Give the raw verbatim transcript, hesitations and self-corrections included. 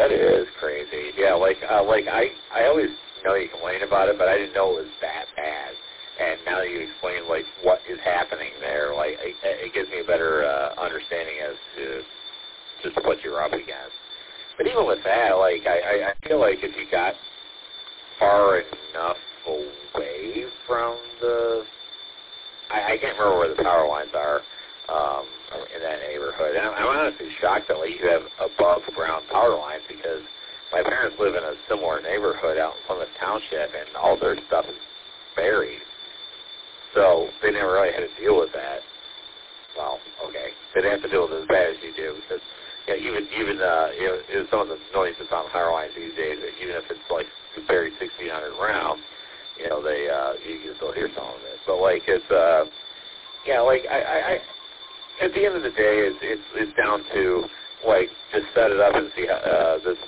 That is crazy. Yeah, like uh, like I I always know you complain about it, but I didn't know it was that bad. And now that you explain like what is happening there, like it, it gives me a better uh, understanding as to just what you're up against. But even with that, like I, I, I feel like if you got far enough away from the, I, I can't remember where the power lines are um, in that neighborhood. And I'm, I'm honestly shocked that like you have above ground power lines because my parents live in a similar neighborhood out in Plymouth Township, and all their stuff is buried. So they never really had to deal with that. Well, okay, they didn't have to deal with it as bad as you do because yeah, even even uh, you know, you know, some of the noise that's on power lines these days, even if it's like buried six feet underground, you know, they uh, you can still hear some of it. But like it's uh, yeah, like I, I, I at the end of the day, it's it's, it's down to like just set it up and see how, uh, the